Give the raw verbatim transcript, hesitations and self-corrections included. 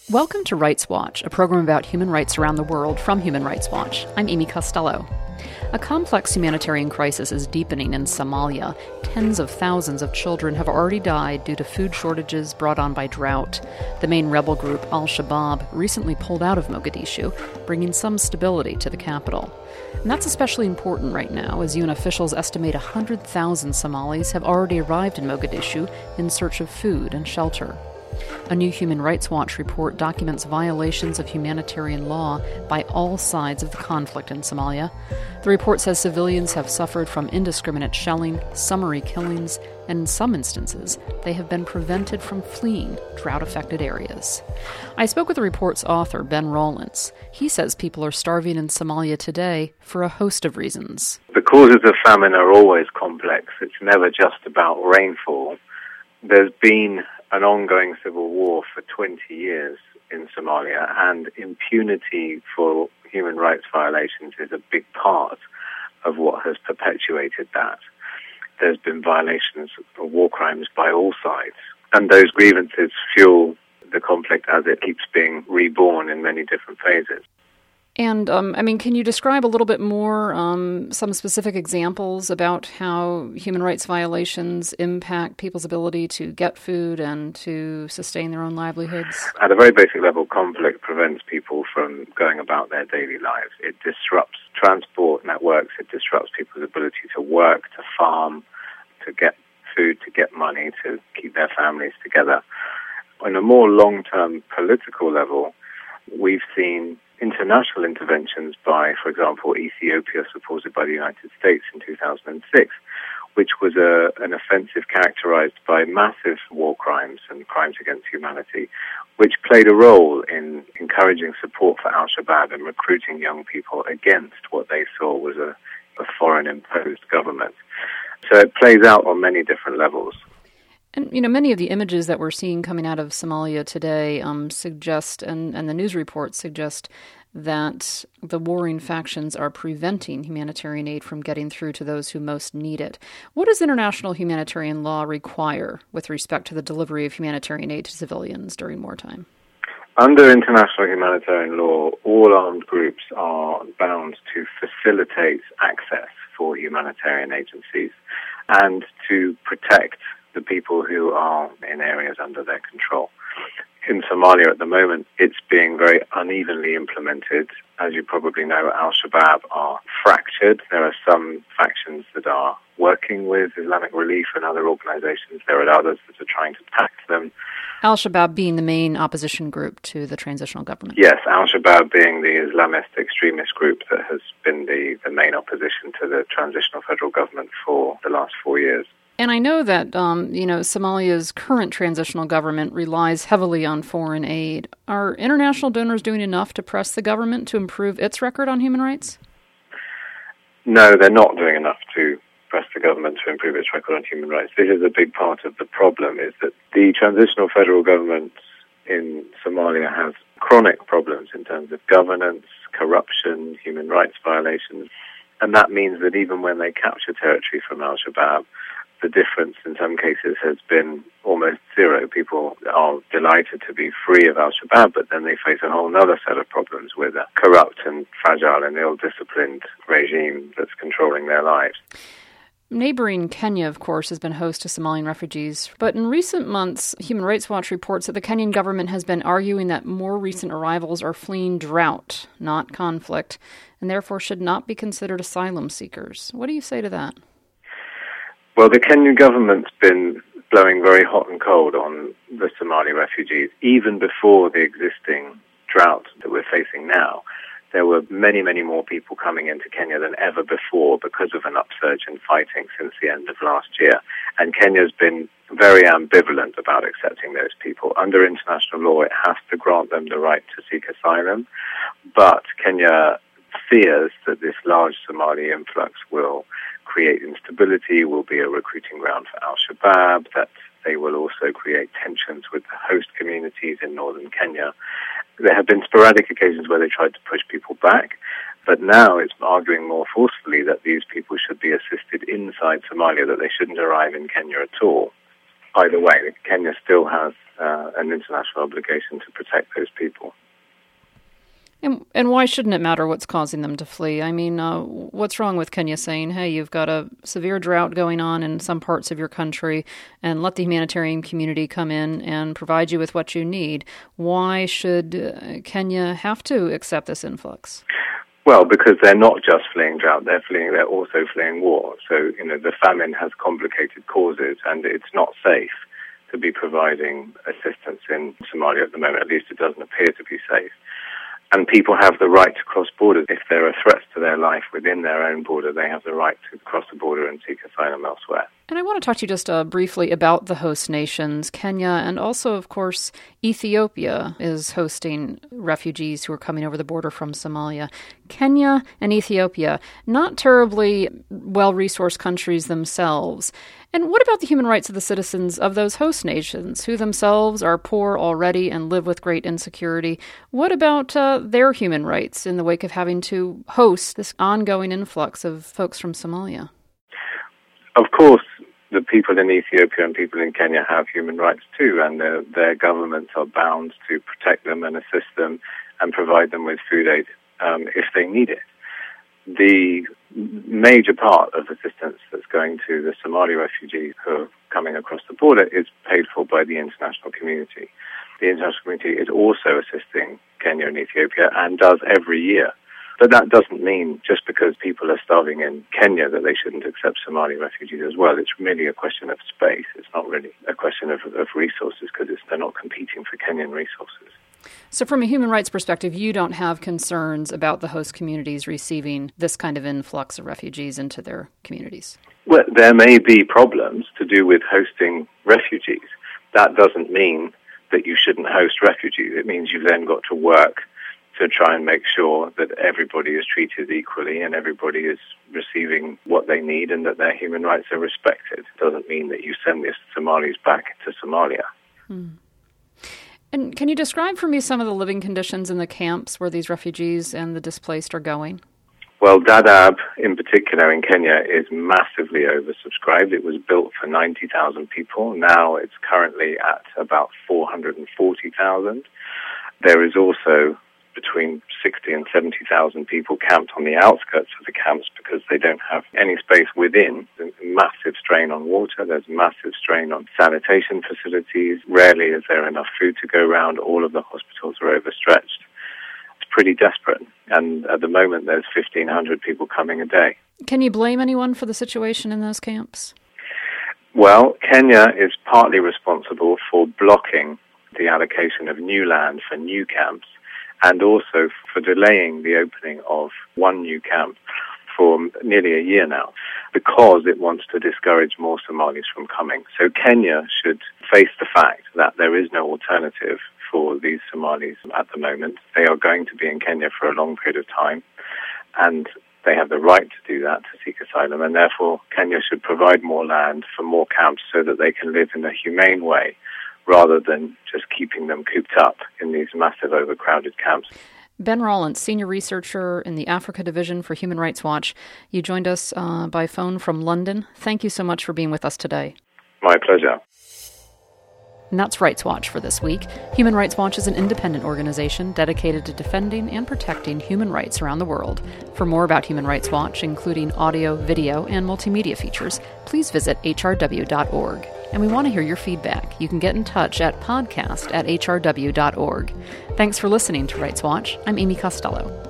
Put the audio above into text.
Welcome to Rights Watch, a program about human rights around the world from Human Rights Watch. I'm Amy Costello. A complex humanitarian crisis is deepening in Somalia. Tens of thousands of children have already died due to food shortages brought on by drought. The main rebel group, Al-Shabaab, recently pulled out of Mogadishu, bringing some stability to the capital. And that's especially important right now, as U N officials estimate one hundred thousand Somalis have already arrived in Mogadishu in search of food and shelter. A new Human Rights Watch report documents violations of humanitarian law by all sides of the conflict in Somalia. The report says civilians have suffered from indiscriminate shelling, summary killings, and in some instances, they have been prevented from fleeing drought-affected areas. I spoke with the report's author, Ben Rawlins. He says people are starving in Somalia today for a host of reasons. The causes of famine are always complex. It's never just about rainfall. There's been an ongoing civil war for twenty years in Somalia, and impunity for human rights violations is a big part of what has perpetuated that. There's been violations of war crimes by all sides, and those grievances fuel the conflict as it keeps being reborn in many different phases. And, um, I mean, can you describe a little bit more, um, some specific examples about how human rights violations impact people's ability to get food and to sustain their own livelihoods? At a very basic level, conflict prevents people from going about their daily lives. It disrupts transport networks, it disrupts people's ability to work, to farm, to get food, to get money, to keep their families together. On a more long-term political level, we've seen international interventions by, for example, Ethiopia, supported by the United States in two thousand six, which was a, an offensive characterized by massive war crimes and crimes against humanity, which played a role in encouraging support for Al-Shabaab and recruiting young people against what they saw was a, a foreign-imposed government. So it plays out on many different levels. And, you know, many of the images that we're seeing coming out of Somalia today um, suggest, and, and the news reports suggest, that the warring factions are preventing humanitarian aid from getting through to those who most need it. What does international humanitarian law require with respect to the delivery of humanitarian aid to civilians during wartime? Under international humanitarian law, all armed groups are bound to facilitate access for humanitarian agencies and to protect the people who are in areas under their control. In Somalia at the moment, it's being very unevenly implemented. As you probably know, Al-Shabaab are fractured. There are some factions that are working with Islamic Relief and other organizations. There are others that are trying to tax them. Al-Shabaab being the main opposition group to the transitional government. Yes, Al-Shabaab being the Islamist extremist group that has been the, the main opposition to the transitional federal government for the last four years. And I know that, um, you know, Somalia's current transitional government relies heavily on foreign aid. Are international donors doing enough to press the government to improve its record on human rights? No, they're not doing enough to press the government to improve its record on human rights. This is a big part of the problem, is that the transitional federal government in Somalia has chronic problems in terms of governance, corruption, human rights violations. And that means that even when they capture territory from Al-Shabaab, the difference in some cases has been almost zero. People are delighted to be free of Al-Shabaab, but then they face a whole other set of problems with a corrupt and fragile and ill-disciplined regime that's controlling their lives. Neighboring Kenya, of course, has been host to Somalian refugees. But in recent months, Human Rights Watch reports that the Kenyan government has been arguing that more recent arrivals are fleeing drought, not conflict, and therefore should not be considered asylum seekers. What do you say to that? Well, the Kenyan government's been blowing very hot and cold on the Somali refugees. Even before the existing drought that we're facing now, there were many, many more people coming into Kenya than ever before because of an upsurge in fighting since the end of last year. And Kenya's been very ambivalent about accepting those people. Under international law, it has to grant them the right to seek asylum. But Kenya fears that this large Somali influx will create instability, will be a recruiting ground for Al-Shabaab, that they will also create tensions with the host communities in northern Kenya. There have been sporadic occasions where they tried to push people back, but now it's arguing more forcefully that these people should be assisted inside Somalia, that they shouldn't arrive in Kenya at all. either way. Kenya still has uh, an international obligation to protect those people. And, and why shouldn't it matter what's causing them to flee? I mean, uh, what's wrong with Kenya saying, hey, you've got a severe drought going on in some parts of your country, and let the humanitarian community come in and provide you with what you need? Why should uh, Kenya have to accept this influx? Well, because they're not just fleeing drought, they're fleeing, they're also fleeing war. So, you know, the famine has complicated causes, and it's not safe to be providing assistance in Somalia at the moment. At least it doesn't appear to be safe. And people have the right to cross borders. If there are threats to their life within their own border, they have the right to cross the border and seek asylum elsewhere. And I want to talk to you just uh, briefly about the host nations. Kenya and also, of course, Ethiopia is hosting refugees who are coming over the border from Somalia. Kenya and Ethiopia, not terribly well-resourced countries themselves. And what about the human rights of the citizens of those host nations, who themselves are poor already and live with great insecurity? What about uh, their human rights in the wake of having to host this ongoing influx of folks from Somalia? Of course, the people in Ethiopia and people in Kenya have human rights too, and their, their governments are bound to protect them and assist them and provide them with food aid um, if they need it. The major part of assistance that's going to the Somali refugees who are coming across the border is paid for by the international community. The international community is also assisting Kenya and Ethiopia and does every year. But that doesn't mean just because people are starving in Kenya that they shouldn't accept Somali refugees as well. It's really a question of space. It's not really a question of, of resources because they're not competing for Kenyan resources. So from a human rights perspective, you don't have concerns about the host communities receiving this kind of influx of refugees into their communities? Well, there may be problems to do with hosting refugees. That doesn't mean that you shouldn't host refugees. It means you've then got to work to try and make sure that everybody is treated equally and everybody is receiving what they need and that their human rights are respected. It doesn't mean that you send the Somalis back to Somalia. Hmm. And can you describe for me some of the living conditions in the camps where these refugees and the displaced are going? Well, Dadaab, in particular in Kenya, is massively oversubscribed. It was built for ninety thousand people. Now it's currently at about four hundred forty thousand. There is also between sixty and seventy thousand people camped on the outskirts of the camps because they don't have any space within. There's a massive strain on water. There's massive strain on sanitation facilities. Rarely is there enough food to go around. All of the hospitals are overstretched. It's pretty desperate. And at the moment, there's fifteen hundred people coming a day. Can you blame anyone for the situation in those camps? Well, Kenya is partly responsible for blocking the allocation of new land for new camps, and also for delaying the opening of one new camp for nearly a year now, because it wants to discourage more Somalis from coming. So Kenya should face the fact that there is no alternative for these Somalis at the moment. They are going to be in Kenya for a long period of time, and they have the right to do that, to seek asylum, and therefore Kenya should provide more land for more camps so that they can live in a humane way, rather than just keeping them cooped up in these massive overcrowded camps. Ben Rawlins, Senior Researcher in the Africa Division for Human Rights Watch. You joined us uh, by phone from London. Thank you so much for being with us today. My pleasure. And that's Rights Watch for this week. Human Rights Watch is an independent organization dedicated to defending and protecting human rights around the world. For more about Human Rights Watch, including audio, video, and multimedia features, please visit H R W dot org. And we want to hear your feedback. You can get in touch at podcast at H R W dot org. Thanks for listening to Rights Watch. I'm Amy Costello.